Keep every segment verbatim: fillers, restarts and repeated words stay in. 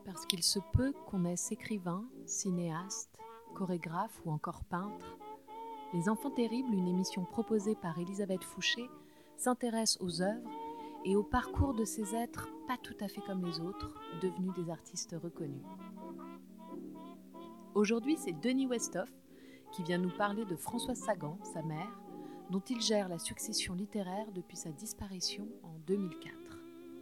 parce qu'il se peut qu'on naisse écrivain, cinéaste, chorégraphe ou encore peintre. Les Enfants Terribles, une émission proposée par Elisabeth Fouché, s'intéresse aux œuvres et au parcours de ces êtres pas tout à fait comme les autres, devenus des artistes reconnus. Aujourd'hui, c'est Denis Westhoff qui vient nous parler de Françoise Sagan, sa mère, dont il gère la succession littéraire depuis sa disparition en deux mille quatre.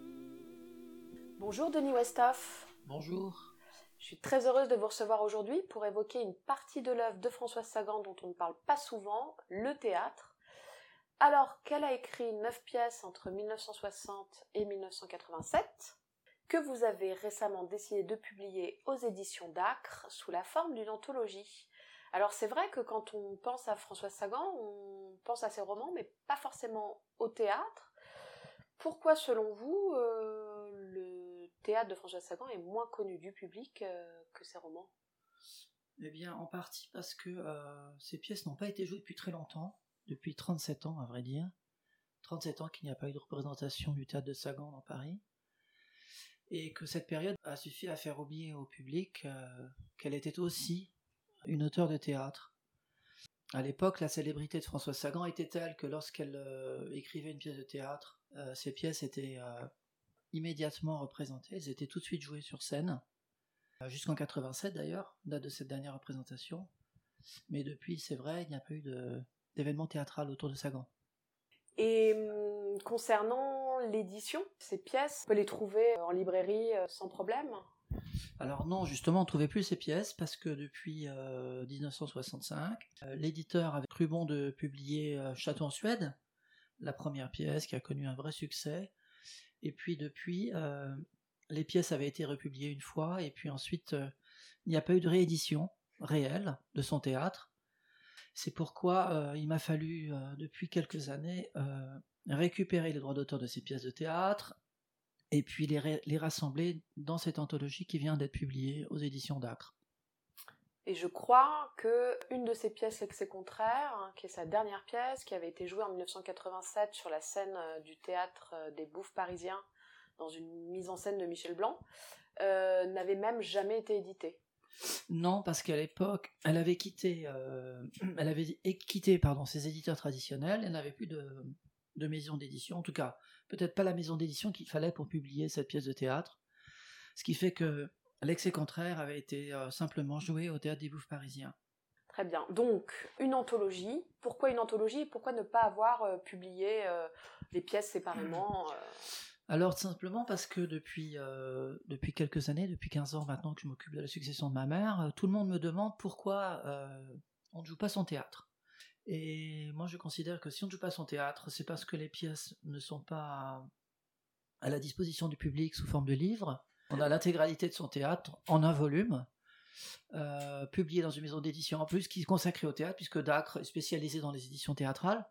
Bonjour Denis Westhoff. Bonjour. Je suis très heureuse de vous recevoir aujourd'hui pour évoquer une partie de l'œuvre de Françoise Sagan dont on ne parle pas souvent, le théâtre. Alors qu'elle a écrit neuf pièces entre mille neuf cent soixante et mille neuf cent quatre-vingt-sept, que vous avez récemment décidé de publier aux éditions d'Acres sous la forme d'une anthologie. Alors c'est vrai que quand on pense à Françoise Sagan, on pense à ses romans, mais pas forcément au théâtre. Pourquoi, selon vous, euh, le théâtre de Françoise Sagan est moins connu du public euh, que ses romans ? Eh bien, en partie parce que euh, ces pièces n'ont pas été jouées depuis très longtemps, depuis trente-sept ans à vrai dire. trente-sept ans qu'il n'y a pas eu de représentation du théâtre de Sagan dans Paris. Et que cette période a suffi à faire oublier au public euh, qu'elle était aussi une auteure de théâtre. À l'époque, la célébrité de Françoise Sagan était telle que lorsqu'elle euh, écrivait une pièce de théâtre, euh, ces pièces étaient euh, immédiatement représentées, elles étaient tout de suite jouées sur scène, euh, jusqu'en quatre-vingt-sept d'ailleurs, date de cette dernière représentation. Mais depuis, c'est vrai, il n'y a pas eu de, d'événement théâtral autour de Sagan. Et hum, concernant l'édition, ces pièces, on peut les trouver en librairie euh, sans problème ? Alors non, justement, on ne trouvait plus ces pièces parce que depuis euh, dix-neuf cent soixante-cinq, euh, l'éditeur avait cru bon de publier euh, Château en Suède, la première pièce qui a connu un vrai succès. Et puis depuis, euh, les pièces avaient été republiées une fois et puis ensuite, euh, il n'y a pas eu de réédition réelle de son théâtre. C'est pourquoi euh, il m'a fallu, euh, depuis quelques années, euh, récupérer les droits d'auteur de ces pièces de théâtre, et puis les, ra- les rassembler dans cette anthologie qui vient d'être publiée aux éditions d'Acres. Et je crois que une de ces pièces, L'excès contraire, hein, qui est sa dernière pièce, qui avait été jouée en dix-neuf cent quatre-vingt-sept sur la scène euh, du théâtre euh, des Bouffes parisiens, dans une mise en scène de Michel Blanc, euh, n'avait même jamais été éditée. Non, parce qu'à l'époque, elle avait quitté, euh, elle avait quitté pardon, ses éditeurs traditionnels, elle n'avait plus de, de maison d'édition, en tout cas, peut-être pas la maison d'édition qu'il fallait pour publier cette pièce de théâtre, ce qui fait que L'excès contraire avait été euh, simplement joué au théâtre des Bouffes parisiens. Très bien. Donc, une anthologie. Pourquoi une anthologie et pourquoi ne pas avoir euh, publié euh, les pièces séparément euh... Alors, simplement parce que depuis, euh, depuis quelques années, depuis quinze ans maintenant que je m'occupe de la succession de ma mère, euh, tout le monde me demande pourquoi euh, on ne joue pas son théâtre. Et moi, je considère que si on ne joue pas son théâtre, c'est parce que les pièces ne sont pas à la disposition du public sous forme de livres. On a l'intégralité de son théâtre en un volume, euh, publié dans une maison d'édition en plus, qui est consacrée au théâtre, puisque D'Acre est spécialisé dans les éditions théâtrales,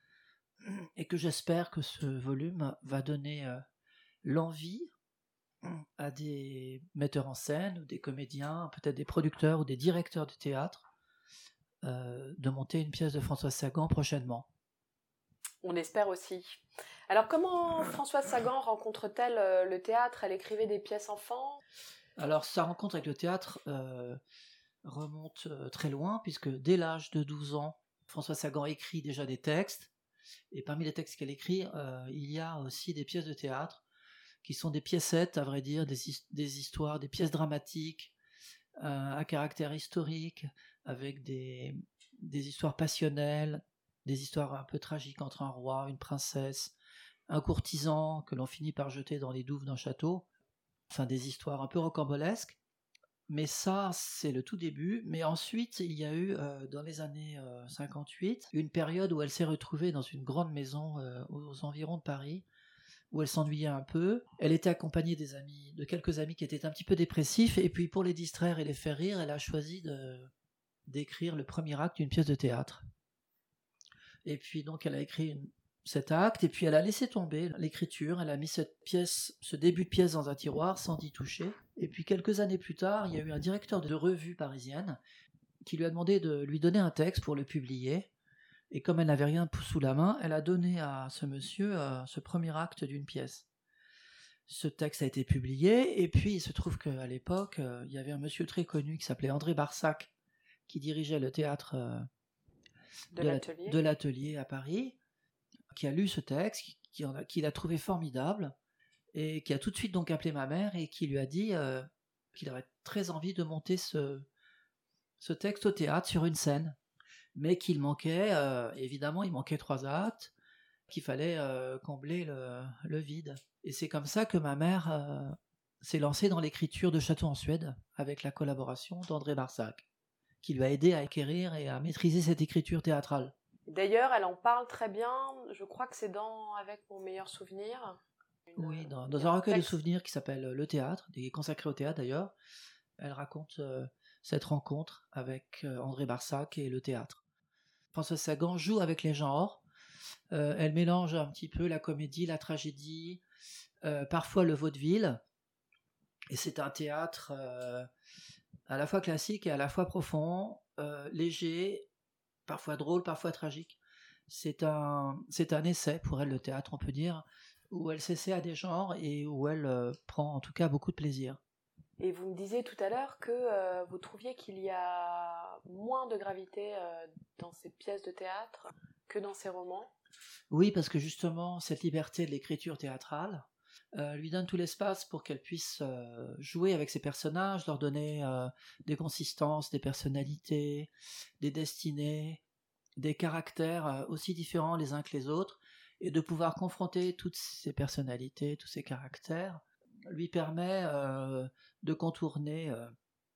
et que j'espère que ce volume va donner euh, l'envie à des metteurs en scène, ou des comédiens, peut-être des producteurs ou des directeurs de théâtre, euh, de monter une pièce de Françoise Sagan prochainement. On espère aussi. Alors comment Françoise Sagan rencontre-t-elle euh, le théâtre ? Elle écrivait des pièces enfants ? Alors sa rencontre avec le théâtre euh, remonte euh, très loin, puisque dès l'âge de douze ans, Françoise Sagan écrit déjà des textes, et parmi les textes qu'elle écrit, euh, il y a aussi des pièces de théâtre, qui sont des piècettes, à vrai dire, des, des histoires, des pièces dramatiques, euh, à caractère historique, avec des, des histoires passionnelles, des histoires un peu tragiques entre un roi, une princesse, un courtisan que l'on finit par jeter dans les douves d'un château, enfin des histoires un peu rocambolesques. Mais ça, c'est le tout début. Mais ensuite, il y a eu, euh, dans les années euh, cinquante-huit, une période où elle s'est retrouvée dans une grande maison euh, aux environs de Paris, où elle s'ennuyait un peu. Elle était accompagnée des amis, de quelques amis qui étaient un petit peu dépressifs, et puis pour les distraire et les faire rire, elle a choisi de, d'écrire le premier acte d'une pièce de théâtre. Et puis donc elle a écrit une, cet acte, et puis elle a laissé tomber l'écriture, elle a mis cette pièce, ce début de pièce dans un tiroir sans y toucher. Et puis quelques années plus tard, il y a eu un directeur de revue parisienne qui lui a demandé de lui donner un texte pour le publier. Et comme elle n'avait rien sous la main, elle a donné à ce monsieur euh, ce premier acte d'une pièce. ce texte a été publié, et puis il se trouve qu'à l'époque, euh, il y avait un monsieur très connu qui s'appelait André Barsac, qui dirigeait le théâtre euh, De de, l'atelier. la, de l'atelier à Paris, qui a lu ce texte, qui, qui, en a, qui l'a trouvé formidable, et qui a tout de suite donc appelé ma mère, et qui lui a dit euh, qu'il aurait très envie de monter ce, ce texte au théâtre sur une scène, mais qu'il manquait, euh, évidemment, il manquait trois actes, qu'il fallait euh, combler le, le vide. Et c'est comme ça que ma mère euh, s'est lancée dans l'écriture de Château en Suède, avec la collaboration d'André Barsac, qui lui a aidé à acquérir et à maîtriser cette écriture théâtrale. D'ailleurs, elle en parle très bien, je crois que c'est dans Avec mon meilleur souvenir. Une, oui, dans, dans un recueil texte. de souvenirs qui s'appelle Le Théâtre, qui est consacré au théâtre d'ailleurs, elle raconte euh, cette rencontre avec euh, André Barsac et le théâtre. Françoise Sagan joue avec les genres, euh, elle mélange un petit peu la comédie, la tragédie, euh, parfois le vaudeville, et c'est un théâtre euh, à la fois classique et à la fois profond, euh, léger, parfois drôle, parfois tragique. C'est un, c'est un essai pour elle, le théâtre, on peut dire, où elle s'essaie à des genres et où elle euh, prend en tout cas beaucoup de plaisir. Et vous me disiez tout à l'heure que euh, vous trouviez qu'il y a moins de gravité euh, dans ces pièces de théâtre que dans ces romans. Oui, parce que justement, cette liberté de l'écriture théâtrale euh, lui donne tout l'espace pour qu'elle puisse euh, jouer avec ses personnages, leur donner euh, des consistances, des personnalités, des destinées, des caractères euh, aussi différents les uns que les autres, et de pouvoir confronter toutes ces personnalités, tous ces caractères, lui permet euh, de contourner euh,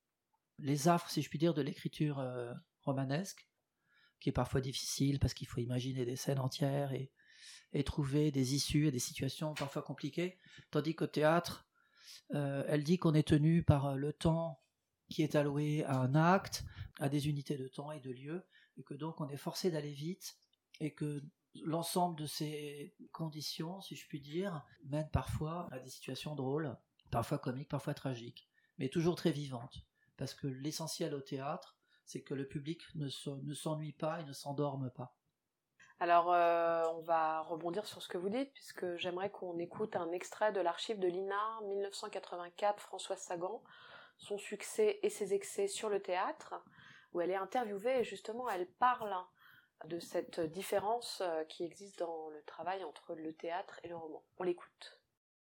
les affres, si je puis dire, de l'écriture euh, romanesque, qui est parfois difficile parce qu'il faut imaginer des scènes entières et, et trouver des issues et des situations parfois compliquées, tandis qu'au théâtre, euh, elle dit qu'on est tenu par le temps qui est alloué à un acte, à des unités de temps et de lieu, et que donc on est forcé d'aller vite, et que l'ensemble de ces conditions, si je puis dire, mène parfois à des situations drôles, parfois comiques, parfois tragiques, mais toujours très vivantes, parce que l'essentiel au théâtre, c'est que le public ne, se, ne s'ennuie pas et ne s'endorme pas. Alors, euh, on va rebondir sur ce que vous dites, puisque j'aimerais qu'on écoute un extrait de l'archive de l'I N A dix-neuf cent quatre-vingt-quatre, Françoise Sagan, son succès et ses excès sur le théâtre, où elle est interviewée et justement elle parle de cette différence qui existe dans le travail entre le théâtre et le roman. On l'écoute.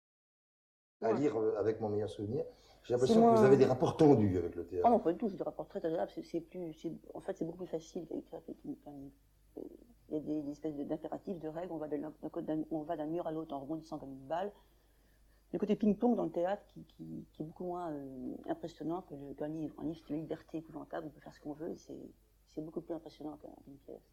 À lire avec mon meilleur souvenir, j'ai l'impression moins... que vous avez des rapports tendus avec le théâtre. Ah non, pas du tout, c'est des rapports très agréables. C'est, c'est plus, c'est, en fait, c'est beaucoup plus facile d'écrire avec une, une, il y a des, des espèces d'impératifs, de règles, on va, de d'un, on va d'un mur à l'autre en rebondissant comme une balle. Le côté ping-pong dans le théâtre qui, qui, qui est beaucoup moins euh, impressionnant que le, qu'un livre. Un livre, c'est la liberté épouvantable, on peut faire ce qu'on veut, et c'est, c'est beaucoup plus impressionnant qu'une pièce.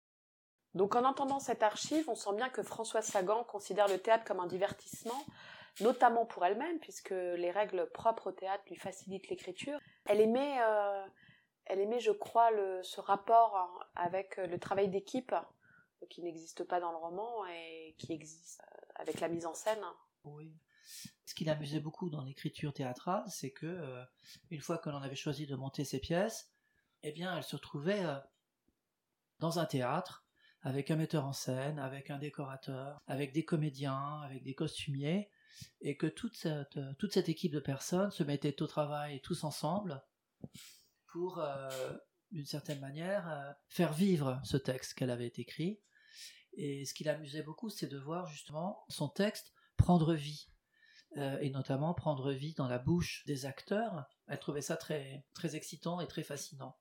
Donc en entendant cette archive, on sent bien que Françoise Sagan considère le théâtre comme un divertissement, notamment pour elle-même, puisque les règles propres au théâtre lui facilitent l'écriture. Elle aimait, euh, elle aimait je crois, le, ce rapport avec le travail d'équipe, qui n'existe pas dans le roman, et qui existe avec la mise en scène. Oui. Ce qui l'amusait beaucoup dans l'écriture théâtrale, c'est que, euh, une fois que l'on avait choisi de monter ses pièces, eh bien, elle se retrouvait euh, dans un théâtre, avec un metteur en scène, avec un décorateur, avec des comédiens, avec des costumiers, et que toute cette, toute cette équipe de personnes se mettait au travail tous ensemble pour, euh, d'une certaine manière, euh, faire vivre ce texte qu'elle avait écrit. Et ce qui l'amusait beaucoup, c'est de voir justement son texte prendre vie, euh, et notamment prendre vie dans la bouche des acteurs. Elle trouvait ça très, très excitant et très fascinant.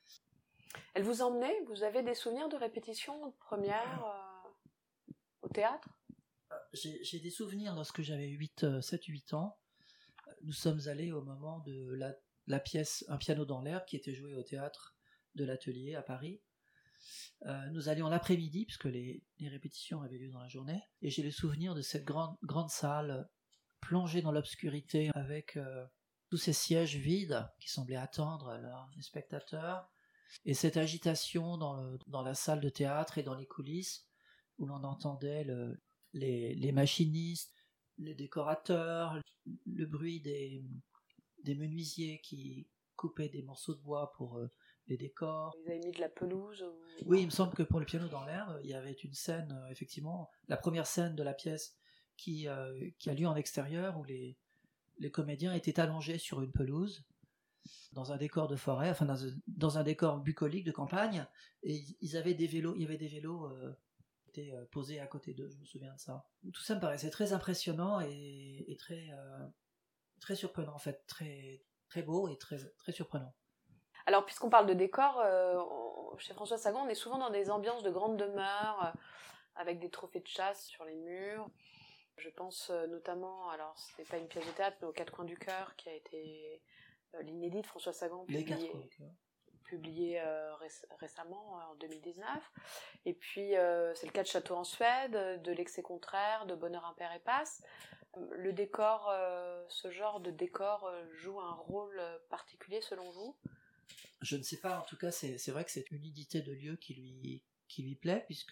Elle vous emmenait, vous avez des souvenirs de répétition, de première euh, au théâtre ? J'ai, j'ai des souvenirs lorsque j'avais sept huit ans. Nous sommes allés au moment de la, la pièce Un piano dans l'herbe qui était jouée au théâtre de l'Atelier à Paris. Euh, nous allions l'après-midi puisque les, les répétitions avaient lieu dans la journée, et j'ai les souvenirs de cette grande, grande salle plongée dans l'obscurité avec euh, tous ces sièges vides qui semblaient attendre leurs, les spectateurs, et cette agitation dans, le, dans la salle de théâtre et dans les coulisses où l'on entendait le, les, les machinistes, les décorateurs, le bruit des, des menuisiers qui coupaient des morceaux de bois pour euh, les décors. Vous avez mis de la pelouse ou... Oui, il me semble que pour le piano dans l'herbe, il y avait une scène, euh, effectivement, la première scène de la pièce qui, euh, qui a lieu en extérieur où les, les comédiens étaient allongés sur une pelouse dans un décor de forêt, enfin dans un, dans un décor bucolique de campagne, et ils avaient des vélos, il y avait des vélos euh, qui étaient euh, posés à côté d'eux, je me souviens de ça. Tout ça me paraissait très impressionnant et, et très, euh, très surprenant en fait, très, très beau et très, très surprenant. Alors, puisqu'on parle de décor, euh, on, chez François Sagan, on est souvent dans des ambiances de grande demeure, euh, avec des trophées de chasse sur les murs. Je pense euh, notamment, alors ce n'est pas une pièce de théâtre, mais aux Quatre Coins du Cœur, qui a été euh, l'inédit de François Sagan, Les publié, Quatre Coins du Cœur. publié euh, ré- récemment, en deux mille dix-neuf. Et puis, euh, c'est le cas de Château en Suède, de L'excès contraire, de Bonheur impair et passe. Le décor, euh, ce genre de décor euh, joue un rôle particulier selon vous ? Je ne sais pas, en tout cas, c'est, c'est vrai que c'est une unité de lieu qui lui, qui lui plaît, puisque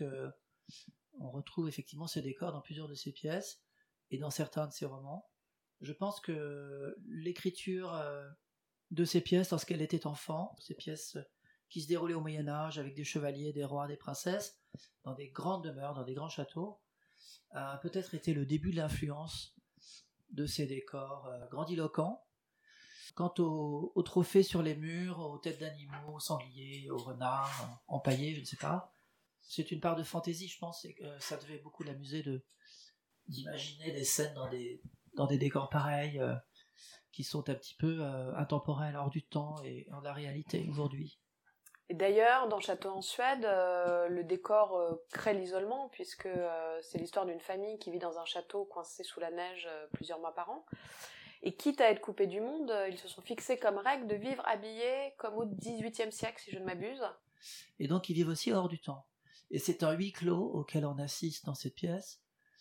on retrouve effectivement ces décors dans plusieurs de ses pièces et dans certains de ses romans. Je pense que l'écriture euh, de ces pièces, lorsqu'elle était enfant, ces pièces qui se déroulaient au Moyen-Âge avec des chevaliers, des rois, des princesses, dans des grandes demeures, dans des grands châteaux, a peut-être été le début de l'influence de ces décors euh, grandiloquents. Quant aux, aux trophées sur les murs, aux têtes d'animaux, aux sangliers, aux renards, empaillés, je ne sais pas, c'est une part de fantaisie, je pense, et que ça devait beaucoup l'amuser de, d'imaginer des scènes dans des, dans des décors pareils, euh, qui sont un petit peu euh, intemporels, hors du temps et hors de la réalité aujourd'hui. Et d'ailleurs, dans Château en Suède, euh, le décor euh, crée l'isolement, puisque euh, c'est l'histoire d'une famille qui vit dans un château coincé sous la neige euh, plusieurs mois par an. Et quitte à être coupés du monde, euh, ils se sont fixés comme règle de vivre habillés comme au dix-huitième siècle, si je ne m'abuse. Et donc ils vivent aussi hors du temps. Et c'est un huis clos auquel on assiste dans cette pièce,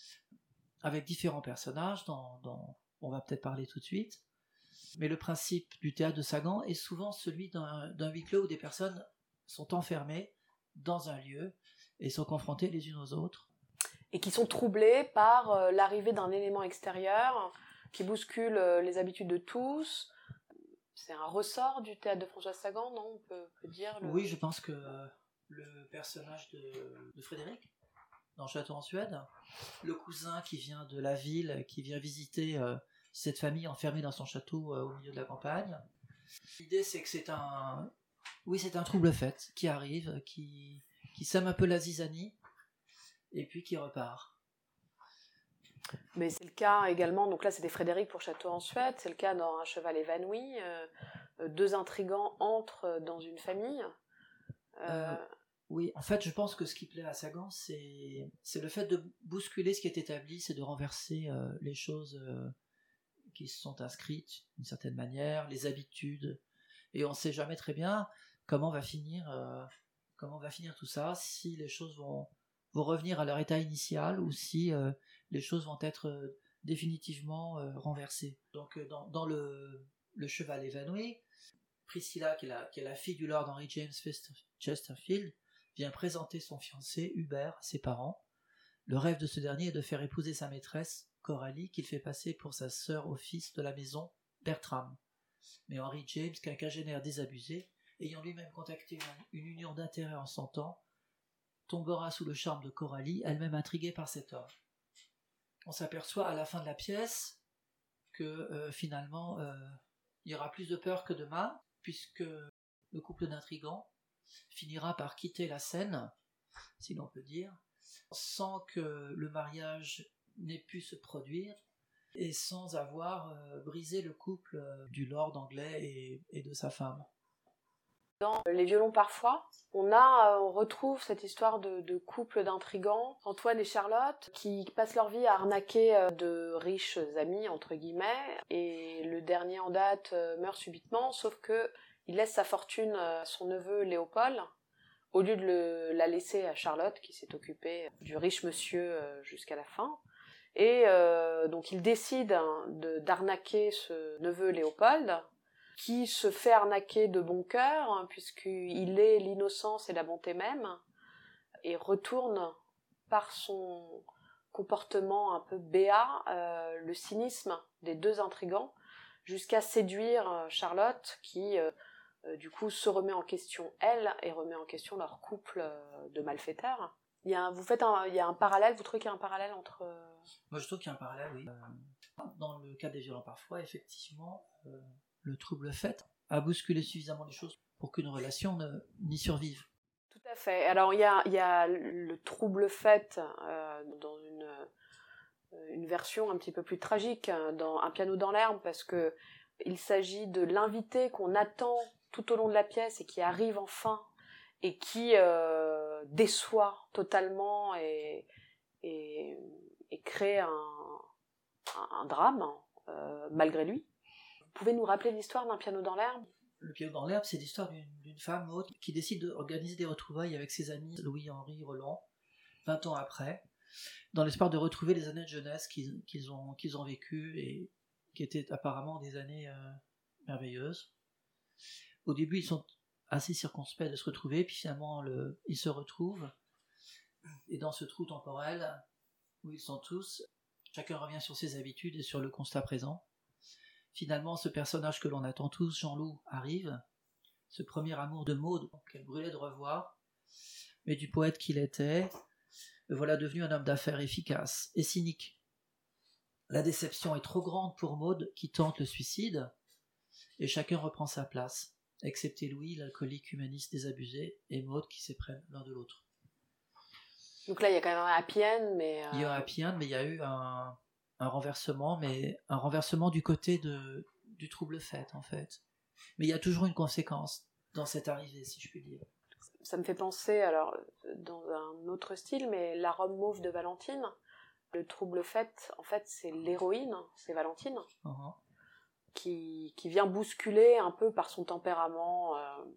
avec différents personnages, dont, dont on va peut-être parler tout de suite. Mais le principe du théâtre de Sagan est souvent celui d'un, d'un huis clos où des personnes sont enfermées dans un lieu et sont confrontées les unes aux autres. Et qui sont troublés par euh, l'arrivée d'un élément extérieur qui bouscule euh, les habitudes de tous. C'est un ressort du théâtre de François Sagan, non ? On peut, peut dire le... Oui, je pense que euh, le personnage de, de Frédéric, dans Château en Suède, le cousin qui vient de la ville, qui vient visiter euh, cette famille enfermée dans son château euh, au milieu de la campagne. L'idée, c'est que c'est un, oui, c'est un trouble-fête qui arrive, qui, qui sème un peu la zizanie, et puis qui repart. Mais c'est le cas également, donc là c'était Frédéric pour Château en Suède, c'est le cas dans Un cheval évanoui, euh, deux intrigants entrent dans une famille. Euh... Euh, oui, en fait, je pense que ce qui plaît à Sagan, c'est, c'est le fait de bousculer ce qui est établi, c'est de renverser euh, les choses euh, qui se sont inscrites d'une certaine manière, les habitudes, et on ne sait jamais très bien comment va finir, euh, comment va finir tout ça, si les choses vont, vont revenir à leur état initial ou si euh, les choses vont être euh, définitivement euh, renversées. Donc euh, dans, dans le, le cheval évanoui, Priscilla, qui est, la, qui est la fille du Lord Henry James Chesterfield, vient présenter son fiancé, Hubert, à ses parents. Le rêve de ce dernier est de faire épouser sa maîtresse, Coralie, qu'il fait passer pour sa sœur au fils de la maison, Bertram. Mais Henry James, quinquagénaire désabusé, ayant lui-même contacté une, une union d'intérêt en son temps, tombera sous le charme de Coralie, elle-même intriguée par cet homme. On s'aperçoit à la fin de la pièce que euh, finalement euh, il y aura plus de peur que de mal, puisque le couple d'intrigants finira par quitter la scène, si l'on peut dire, sans que le mariage n'ait pu se produire et sans avoir euh, brisé le couple euh, du lord anglais et, et de sa femme. Dans Les violons parfois, on a, on retrouve cette histoire de, de couple d'intrigants, Antoine et Charlotte, qui passent leur vie à arnaquer de riches amis, entre guillemets, et le dernier en date meurt subitement, sauf que il laisse sa fortune à son neveu Léopold, au lieu de le, la laisser à Charlotte, qui s'est occupée du riche monsieur jusqu'à la fin. Et euh, donc il décide hein, de, d'arnaquer ce neveu Léopold, qui se fait arnaquer de bon cœur, hein, puisqu'il est l'innocence et la bonté même, et retourne par son comportement un peu béat euh, le cynisme des deux intrigants, jusqu'à séduire Charlotte, qui euh, euh, du coup se remet en question elle, et remet en question leur couple euh, de malfaiteurs. Il y a un, vous faites un, il y a un parallèle, vous trouvez qu'il y a un parallèle entre... Moi je trouve qu'il y a un parallèle, oui. Euh, dans le cas des violents parfois, effectivement, euh, le trouble fait a bousculé suffisamment les choses pour qu'une relation ne, n'y survive. Tout à fait. Alors il y a, il y a le trouble fait euh, dans une, une version un petit peu plus tragique, dans Un piano dans l'herbe, parce que il s'agit de l'invité qu'on attend tout au long de la pièce et qui arrive enfin et qui euh, déçoit totalement et, et, et crée un, un, un drame euh, malgré lui. Vous pouvez nous rappeler l'histoire d'Un piano dans l'herbe ? Le piano dans l'herbe, c'est l'histoire d'une, d'une femme Maud qui décide d'organiser des retrouvailles avec ses amis Louis-Henri Roland, vingt ans après, dans l'espoir de retrouver les années de jeunesse qu'ils, qu'ils, ont, qu'ils ont vécues et qui étaient apparemment des années euh, merveilleuses. Au début, ils sont assez circonspects de se retrouver, puis finalement, le, ils se retrouvent, et dans ce trou temporel, où ils sont tous, chacun revient sur ses habitudes et sur le constat présent. Finalement, ce personnage que l'on attend tous, Jean-Loup, arrive, ce premier amour de Maud, qu'elle brûlait de revoir, mais du poète qu'il était, le voilà devenu un homme d'affaires efficace et cynique. La déception est trop grande pour Maud, qui tente le suicide, et chacun reprend sa place, excepté Louis, l'alcoolique humaniste désabusé, et Maud qui s'éprennent l'un de l'autre. Donc là, il y a quand même un happy end, mais... Euh... Il y a un happy end, mais il y a eu un, un renversement, mais un renversement du côté de, du trouble fait, en fait. Mais il y a toujours une conséquence dans cette arrivée, si je puis dire. Ça me fait penser, alors, dans un autre style, mais La Rome mauve de Valentine. Le trouble fait, en fait, c'est l'héroïne, c'est Valentine, Uh-huh. qui, qui vient bousculer un peu par son tempérament euh,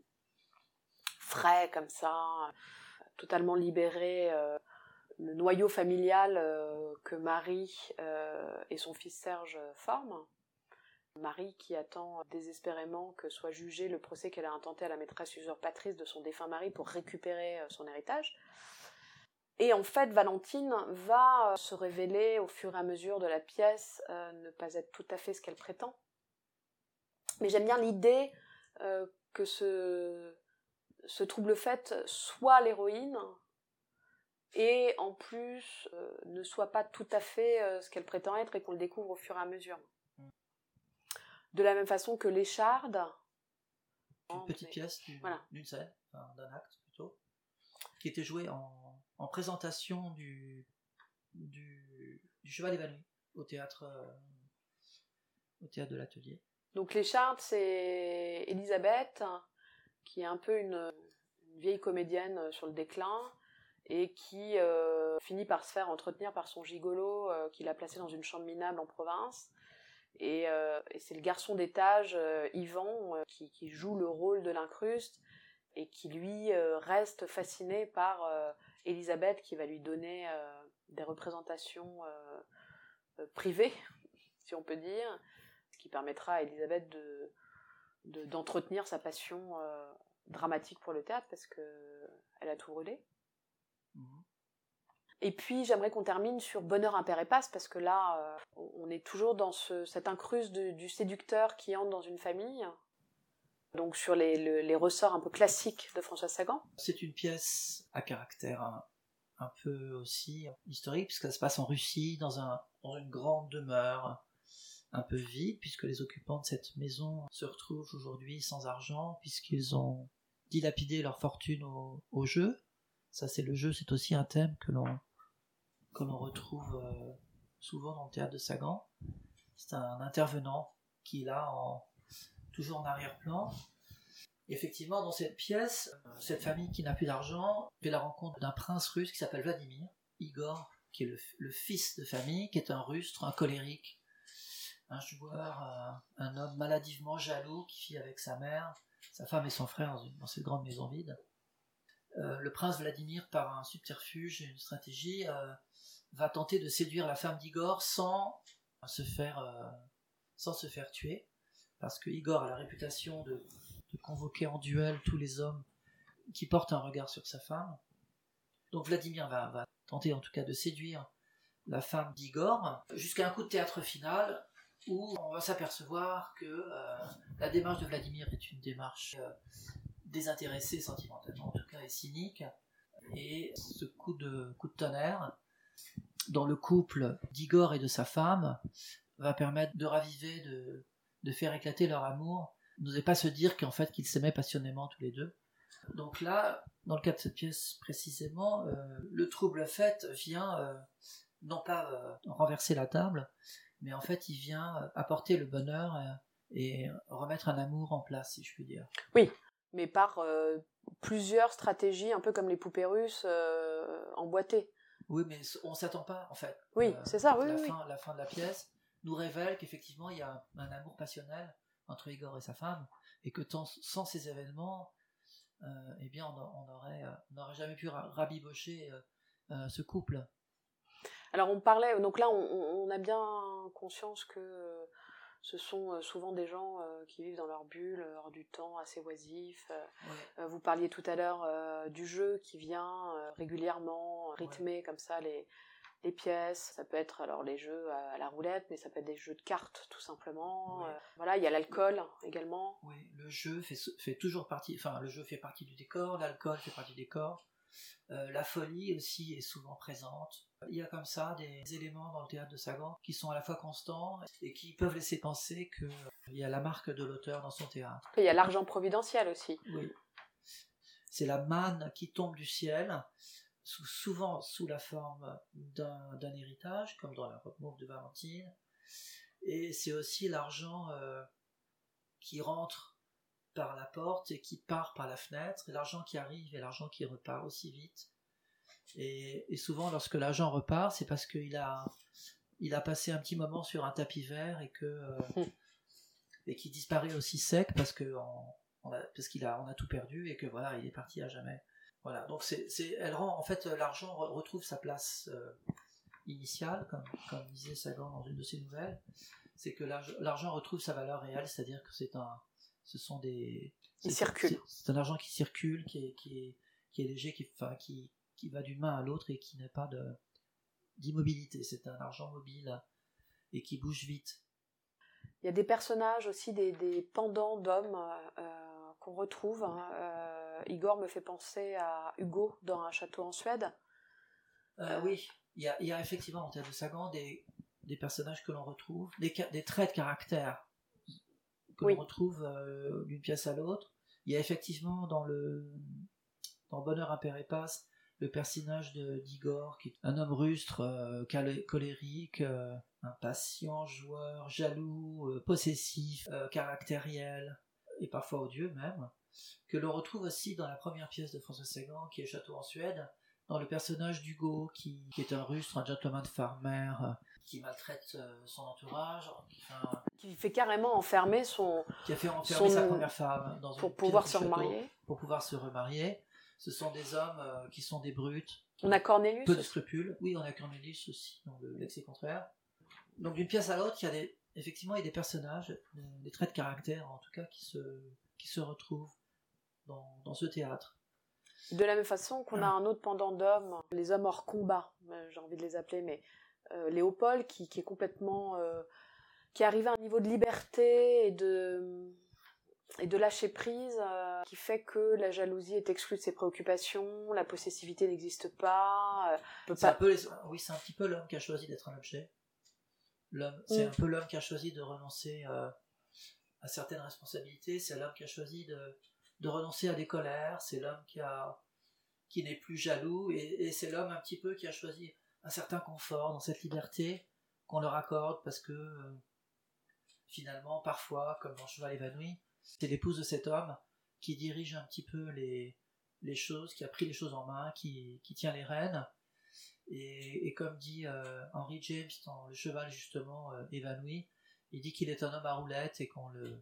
frais, comme ça, euh, totalement libéré, euh, le noyau familial euh, que Marie euh, et son fils Serge forment. Marie qui attend désespérément que soit jugé le procès qu'elle a intenté à la maîtresse usurpatrice de son défunt mari pour récupérer son héritage. Et en fait, Valentine va se révéler au fur et à mesure de la pièce, euh, ne pas être tout à fait ce qu'elle prétend. Mais j'aime bien l'idée euh, que ce, ce trouble fait soit l'héroïne, et en plus euh, ne soit pas tout à fait euh, ce qu'elle prétend être et qu'on le découvre au fur et à mesure. De la même façon que L'Écharde. Une petite mais... pièce d'une, voilà. d'une scène, enfin, d'un acte plutôt, qui était jouée en, en présentation du, du, du Cheval évanoui au théâtre, euh, au théâtre de l'Atelier. Donc L'Écharde, c'est Elisabeth, qui est un peu une, une vieille comédienne sur le déclin, et qui euh, finit par se faire entretenir par son gigolo euh, qui l'a placé dans une chambre minable en province. Et, euh, et c'est le garçon d'étage, euh, Yvan, euh, qui, qui joue le rôle de l'incruste et qui lui euh, reste fasciné par euh, Elisabeth, qui va lui donner euh, des représentations euh, euh, privées, si on peut dire, ce qui permettra à Elisabeth de, de, d'entretenir sa passion euh, dramatique pour le théâtre, parce qu'elle a tout brûlé. Mmh. Et puis j'aimerais qu'on termine sur Bonheur impair et passe, parce que là euh, on est toujours dans ce, cette incruste de, du séducteur qui entre dans une famille, donc sur les, le, les ressorts un peu classiques de François Sagan. C'est une pièce à caractère un, un peu aussi historique, puisque ça se passe en Russie, dans, un, dans une grande demeure un peu vide, puisque les occupants de cette maison se retrouvent aujourd'hui sans argent, puisqu'ils ont dilapidé leur fortune au, au jeu. Ça, c'est le jeu, c'est aussi un thème que l'on que l'on retrouve euh, souvent dans le théâtre de Sagan. C'est un intervenant qui est là, en, toujours en arrière-plan. Et effectivement, dans cette pièce, euh, cette famille qui n'a plus d'argent fait la rencontre d'un prince russe qui s'appelle Vladimir, Igor, qui est le, le fils de famille, qui est un rustre, un colérique, un joueur, un, un homme maladivement jaloux qui vit avec sa mère, sa femme et son frère dans, une, dans cette grande maison vide. Euh, le prince Vladimir, par un subterfuge et une stratégie, euh, va tenter de séduire la femme d'Igor sans se faire, euh, sans se faire tuer, parce que Igor a la réputation de, de convoquer en duel tous les hommes qui portent un regard sur sa femme. Donc Vladimir va, va tenter en tout cas de séduire la femme d'Igor, jusqu'à un coup de théâtre final où on va s'apercevoir que euh, la démarche de Vladimir est une démarche euh, désintéressée sentimentalement en tout cas et cynique, Et ce coup de, coup de tonnerre, dans le couple d'Igor et de sa femme, va permettre de raviver, de, de faire éclater leur amour. N'osez pas se dire qu'en fait qu'ils s'aimaient passionnément tous les deux. Donc là, dans le cas de cette pièce précisément, euh, le trouble fait vient euh, non pas euh, renverser la table, mais en fait il vient euh, apporter le bonheur euh, et remettre un amour en place, si je puis dire. Oui, mais par euh, plusieurs stratégies, un peu comme les poupées russes euh, emboîtées. Oui, mais on s'attend pas, en fait. Oui, euh, c'est ça, oui, la, oui, fin, la fin de la pièce nous révèle qu'effectivement il y a un, un amour passionnel entre Igor et sa femme, et que tant, sans ces événements, euh, eh bien on n'aurait on jamais pu rabibocher euh, euh, ce couple. Alors on parlait, donc là on, on a bien conscience que euh, ce sont souvent des gens euh, qui vivent dans leur bulle, hors du temps, assez oisifs. Euh, ouais. euh, vous parliez tout à l'heure euh, du jeu qui vient euh, régulièrement rythmer ouais. comme ça les, les pièces. Ça peut être alors les jeux à, à la roulette, mais ça peut être des jeux de cartes tout simplement. Ouais. Euh, voilà, il y a l'alcool également. Oui, le jeu fait, fait toujours partie, enfin le jeu fait partie du décor, l'alcool fait partie du décor. Euh, la folie aussi est souvent présente. Il y a comme ça des éléments dans le théâtre de Sagan qui sont à la fois constants et qui peuvent laisser penser qu'il euh, y a la marque de l'auteur dans son théâtre. Il y a l'argent providentiel aussi. Oui. C'est la manne qui tombe du ciel, sous, souvent sous la forme d'un, d'un héritage, comme dans la Robe Mauve de Valentine. Et c'est aussi l'argent euh, qui rentre par la porte et qui part par la fenêtre, et l'argent qui arrive et l'argent qui repart aussi vite. Et, et souvent, lorsque l'argent repart, c'est parce qu'il a, il a passé un petit moment sur un tapis vert et que euh, et qu'il disparaît aussi sec parce que on, on a, parce qu'il a, on a tout perdu et que voilà, il est parti à jamais. Voilà. Donc c'est, c'est, elle rend en fait l'argent retrouve sa place euh, initiale, comme comme disait Sagan dans une de ses nouvelles. C'est que l'argent, l'argent retrouve sa valeur réelle, c'est-à-dire que c'est un ce sont des il circule. C'est, c'est un argent qui circule, qui est, qui est, qui est léger, qui, enfin, qui, qui va d'une main à l'autre et qui n'a pas de, d'immobilité. C'est un argent mobile et qui bouge vite. Il y a des personnages aussi, des, des pendants d'hommes euh, qu'on retrouve. Hein. Euh, Igor me fait penser à Hugo dans Un château en Suède. Euh, euh, oui, il y, a, il y a effectivement en théâtre de Sagan des, des personnages que l'on retrouve, des, des traits de caractère que oui. l'on retrouve euh, d'une pièce à l'autre. Il y a effectivement dans le dans Bonheur impair et passe le personnage de d'Igor qui est un homme rustre, euh, colérique, euh, impatient, joueur, jaloux, euh, possessif, euh, caractériel et parfois odieux même, que l'on retrouve aussi dans la première pièce de François Sagan qui est Château en Suède, dans le personnage d'Hugo qui, qui est un rustre, un gentleman farmer, euh, qui maltraite euh, son entourage, qui fait, un... qui fait carrément enfermer son qui a fait enfermer son... sa première femme dans pour une pouvoir se château, remarier. Pour pouvoir se remarier. Ce sont des hommes euh, qui sont des brutes. On a Cornelius. Peu de scrupules. Oui, on a Cornelius aussi dans le Lex et contraire. Donc d'une pièce à l'autre, il y a des, effectivement il y a des personnages, des traits de caractère en tout cas qui se qui se retrouvent dans dans ce théâtre. De la même façon qu'on a un autre pendant d'hommes, les hommes hors combat, j'ai envie de les appeler, mais euh, Léopold qui, qui est complètement euh, qui arrive à un niveau de liberté et de et de lâcher prise euh, qui fait que la jalousie est exclue de ses préoccupations, la possessivité n'existe pas. Euh, peut c'est pas... Un peu les... Oui, c'est un petit peu l'homme qui a choisi d'être un objet. L'homme, c'est mm. un peu l'homme qui a choisi de renoncer euh, à certaines responsabilités. C'est l'homme qui a choisi de, de renoncer à des colères. C'est l'homme qui a qui n'est plus jaloux et, et c'est l'homme un petit peu qui a choisi un certain confort dans cette liberté qu'on leur accorde parce que euh, finalement, parfois, comme dans Cheval évanoui, c'est l'épouse de cet homme qui dirige un petit peu les, les choses, qui a pris les choses en main, qui, qui tient les rênes. Et, et comme dit euh, Henry James dans Le Cheval justement euh, évanoui, il dit qu'il est un homme à roulette et qu'on le,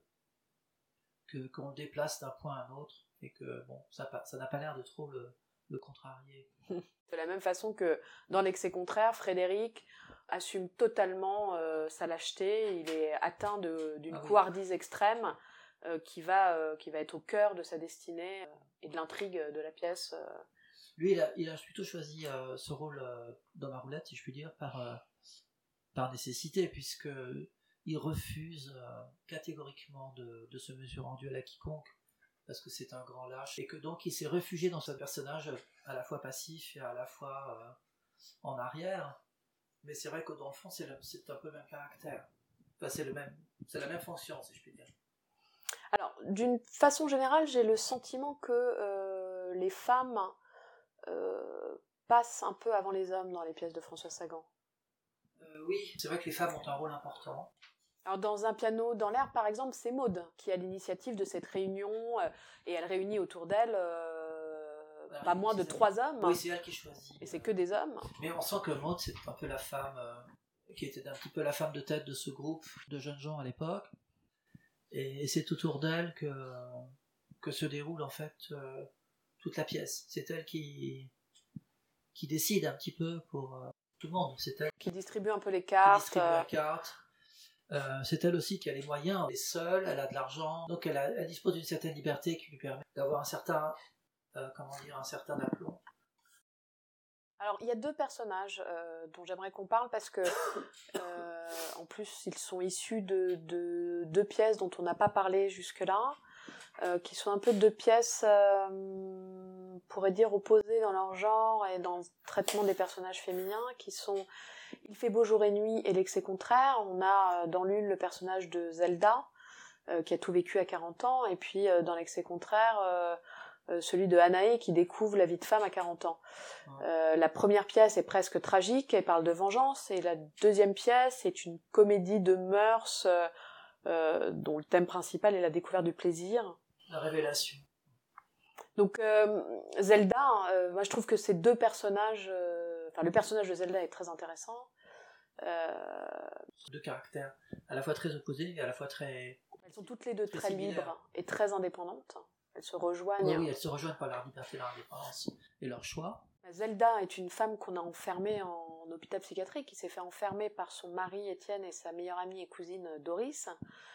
que, qu'on le déplace d'un point à un autre et que bon, ça, ça n'a pas l'air de trop le, le contrarier. De la même façon que dans L'excès contraire, Frédéric assume totalement euh, sa lâcheté, il est atteint de, d'une ah oui. couardise extrême euh, qui, va, euh, qui va être au cœur de sa destinée euh, et de l'intrigue de la pièce. Euh. Lui, il a, il a plutôt choisi euh, ce rôle euh, d'homme à roulette, si je puis dire, par, euh, par nécessité, puisqu'il refuse euh, catégoriquement de, de se mesurer en duel à quiconque, parce que c'est un grand lâche, et que donc il s'est réfugié dans ce personnage à la fois passif et à la fois euh, en arrière. Mais c'est vrai que dans le fond, c'est, le, c'est un peu le même caractère. Enfin, c'est, le même, c'est la même fonction, si je puis dire. Alors, d'une façon générale, j'ai le sentiment que euh, les femmes euh, passent un peu avant les hommes dans les pièces de François Sagan. Euh, oui, c'est vrai que les femmes ont un rôle important. Alors, dans Un piano dans l'air, par exemple, c'est Maud qui a l'initiative de cette réunion, euh, et elle réunit autour d'elle euh, bah, pas oui, moins de trois hommes. Oui, c'est elle qui choisit. Et c'est que des hommes. Mais on sent que Maud, c'est un peu la femme, euh, qui était un petit peu la femme de tête de ce groupe de jeunes gens à l'époque. Et, et c'est autour d'elle que, que se déroule en fait euh, toute la pièce. C'est elle qui, qui décide un petit peu pour euh, tout le monde. C'est elle qui distribue un peu les qui cartes. distribue la carte. Euh, c'est elle aussi qui a les moyens. Elle est seule, elle a de l'argent, donc elle, a, elle dispose d'une certaine liberté qui lui permet d'avoir un certain, euh, comment dire, un certain aplomb. Alors, il y a deux personnages euh, dont j'aimerais qu'on parle parce que, euh, en plus, ils sont issus de, de deux pièces dont on n'a pas parlé jusque-là, euh, qui sont un peu deux pièces, euh, on pourrait dire, opposées dans leur genre et dans le traitement des personnages féminins, qui sont Il fait beau jour et nuit et l'excès contraire. On a euh, dans l'une le personnage de Zelda, euh, qui a tout vécu à quarante ans, et puis euh, dans l'excès contraire... Euh, Euh, celui de Anaé qui découvre la vie de femme à quarante ans. Euh, la première pièce est presque tragique, elle parle de vengeance, et la deuxième pièce est une comédie de mœurs euh, euh, dont le thème principal est la découverte du plaisir. La révélation. Donc euh, Zelda, euh, moi je trouve que ces deux personnages, euh, enfin le personnage de Zelda est très intéressant. Euh... Deux caractères à la fois très opposés et à la fois très... Elles sont toutes les deux très, très libres et très indépendantes. Elles se rejoignent. Oui, oui, elles se rejoignent par leur liberté, leur indépendance et leur choix. Zelda est une femme qu'on a enfermée en hôpital psychiatrique, qui s'est fait enfermer par son mari Étienne et sa meilleure amie et cousine Doris.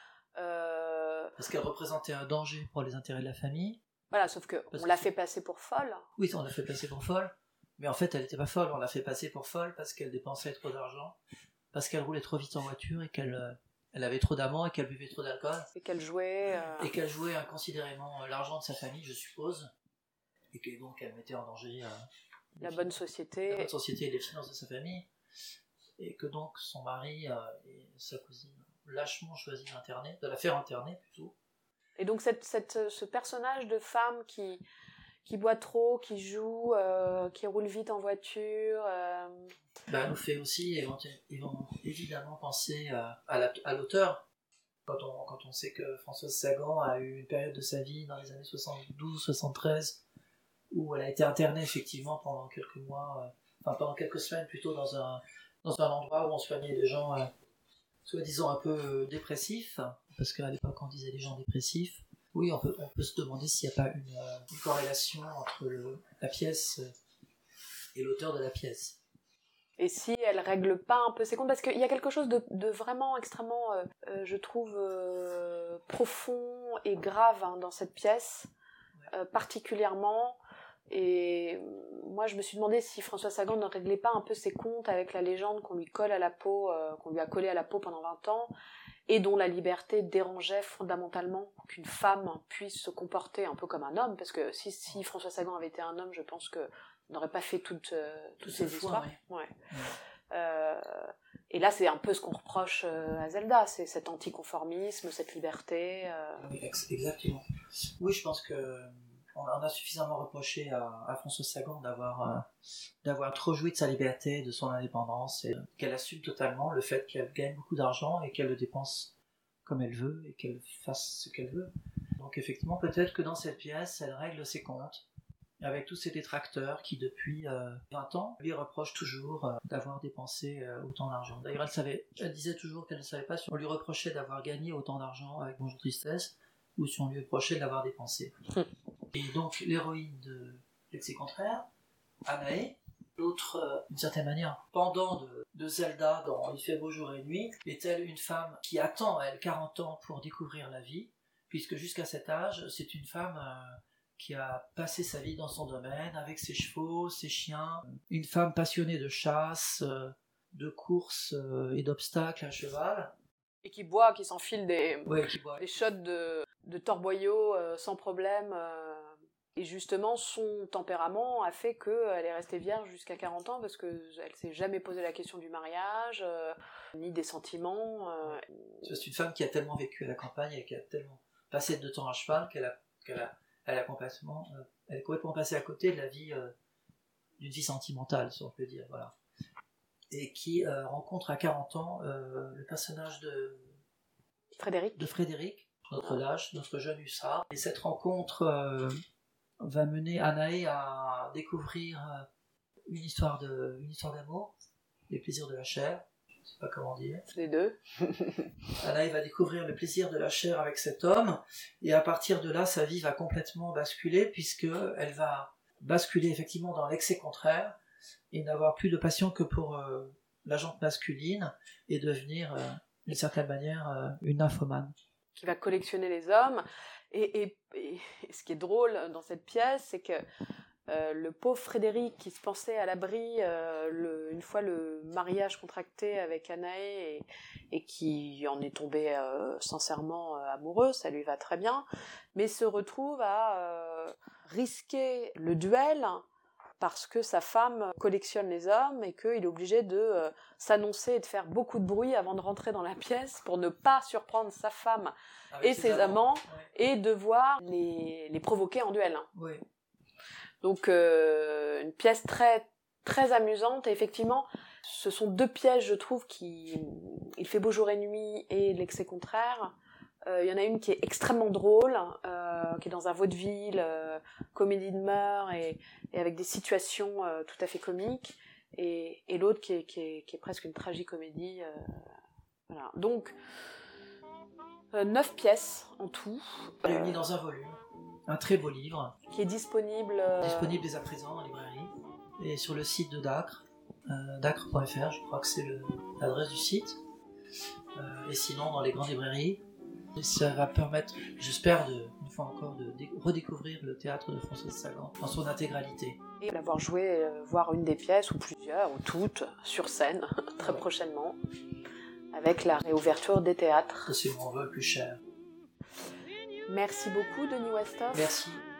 Euh... Parce qu'elle représentait un danger pour les intérêts de la famille. Voilà, sauf qu'on Parce l'a que... fait passer pour folle. Oui, on l'a fait passer pour folle. Mais en fait, elle n'était pas folle, on l'a fait passer pour folle parce qu'elle dépensait trop d'argent, parce qu'elle roulait trop vite en voiture et qu'elle... Euh... Elle avait trop d'amants et qu'elle buvait trop d'alcool. Et qu'elle jouait... Euh... Et qu'elle jouait inconsidérément l'argent de sa famille, je suppose. Et que donc elle mettait en danger... Euh, la bonne finances, société. La bonne société et les finances de sa famille. Et que donc son mari euh, et sa cousine lâchement choisi d'interner, de la faire interner plutôt. Et donc cette, cette, ce personnage de femme qui, qui boit trop, qui joue, euh, qui roule vite en voiture... Euh... Bah, nous fait aussi évidemment penser à, à, la, à l'auteur. Quand on, quand on sait que Françoise Sagan a eu une période de sa vie dans les années soixante-douze soixante-treize où elle a été internée effectivement pendant quelques mois, euh, enfin pendant quelques semaines plutôt dans un, dans un endroit où on soignait des gens euh, soi-disant un peu euh, dépressifs, parce qu'à l'époque on disait des gens dépressifs. Oui, on peut, on peut se demander s'il n'y a pas une, euh, une corrélation entre le, la pièce et l'auteur de la pièce. Et si elle règle pas un peu ses comptes, parce qu'il y a quelque chose de, de vraiment extrêmement, euh, euh, je trouve, euh, profond et grave hein, dans cette pièce, ouais. euh, particulièrement. Et moi, je me suis demandé si François Sagan ne réglait pas un peu ses comptes avec la légende qu'on lui colle à la peau, euh, qu'on lui a collé à la peau pendant vingt ans, et dont la liberté dérangeait fondamentalement qu'une femme puisse se comporter un peu comme un homme, parce que si, si François Sagan avait été un homme, je pense que n'aurait pas fait toutes, euh, toutes ces histoires. Ouais. Ouais. Ouais. Euh, et là, c'est un peu ce qu'on reproche euh, à Zelda, c'est cet anticonformisme, cette liberté. Euh... Oui, exactement. Oui, je pense que on a suffisamment reproché à, à Françoise Sagan d'avoir, euh, d'avoir trop joui de sa liberté, de son indépendance, et qu'elle assume totalement le fait qu'elle gagne beaucoup d'argent et qu'elle le dépense comme elle veut et qu'elle fasse ce qu'elle veut. Donc effectivement, peut-être que dans cette pièce, elle règle ses comptes avec tous ces détracteurs qui, depuis euh, vingt ans, lui reprochent toujours euh, d'avoir dépensé euh, autant d'argent. D'ailleurs, elle, savait, elle disait toujours qu'elle ne savait pas si on lui reprochait d'avoir gagné autant d'argent avec Bonjour Tristesse ou si on lui reprochait de l'avoir dépensé. Et donc, l'héroïne de L'excès contraire, Anaé, l'autre, euh, d'une certaine manière, pendant de, de Zelda dans Il fait beau jour et nuit, est-elle une femme qui attend, elle, quarante ans pour découvrir la vie, puisque jusqu'à cet âge, c'est une femme... Euh, qui a passé sa vie dans son domaine, avec ses chevaux, ses chiens, une femme passionnée de chasse, de course et d'obstacles à cheval, Et qui boit, qui s'enfile des, Ouais, qui boit. des shots de, de torboyau euh, sans problème. Euh, et justement, son tempérament a fait qu'elle est restée vierge jusqu'à quarante ans parce qu'elle ne s'est jamais posé la question du mariage, euh, ni des sentiments. Euh. C'est une femme qui a tellement vécu à la campagne et qui a tellement passé de temps à cheval qu'elle a, qu'elle a, elle a complètement, euh, elle est complètement passée à côté de la vie, euh, d'une vie sentimentale, si on peut dire, voilà. Et qui euh, rencontre à quarante ans euh, le personnage de Frédéric, de Frédéric, notre lâche, notre jeune hussard. Et cette rencontre euh, va mener Anaé à découvrir euh, une histoire de, une histoire d'amour, les plaisirs de la chair, je sais pas comment dire. les deux. Anaé va découvrir le plaisir de la chair avec cet homme, et à partir de là, sa vie va complètement basculer, puisque elle va basculer effectivement dans l'excès contraire, et n'avoir plus de passion que pour euh, la jante masculine, et devenir, euh, d'une certaine manière, euh, une nymphomane. Qui va collectionner les hommes. Et, et, et, et ce qui est drôle dans cette pièce, c'est que euh, le pauvre Frédéric, qui se pensait à l'abri euh, le, une fois le mariage contracté avec Anaé, et, et qui en est tombé euh, sincèrement euh, amoureux, ça lui va très bien, mais se retrouve à euh, risquer le duel parce que sa femme collectionne les hommes et qu'il est obligé de euh, s'annoncer et de faire beaucoup de bruit avant de rentrer dans la pièce pour ne pas surprendre sa femme avec et ses, ses amants, amants ouais. Et devoir les, les provoquer en duel. Oui. Donc euh, une pièce très, très amusante, et effectivement ce sont deux pièces, je trouve, qui Il fait beau jour et nuit et L'excès contraire. Il euh, y en a une qui est extrêmement drôle, euh, qui est dans un vaudeville, euh, comédie de mœurs, et, et avec des situations euh, tout à fait comiques, et, et l'autre qui est, qui, est, qui est presque une tragicomédie. Euh, voilà. Donc, euh, neuf pièces en tout. Réunies euh, dans un volume, un très beau livre. Qui est disponible... Euh... Disponible dès à présent en librairie, et sur le site de Dacre, euh, dacre point f r, je crois que c'est le, l'adresse du site, euh, et sinon dans les grandes librairies. Et ça va permettre, j'espère, de, une fois encore, de dé- redécouvrir le théâtre de Françoise Sagan dans son intégralité. Et d'avoir joué, euh, voir une des pièces, ou plusieurs, ou toutes, sur scène, très ouais. prochainement, avec la réouverture des théâtres. C'est mon vol plus cher. Merci beaucoup, Denis Westhoff. Merci.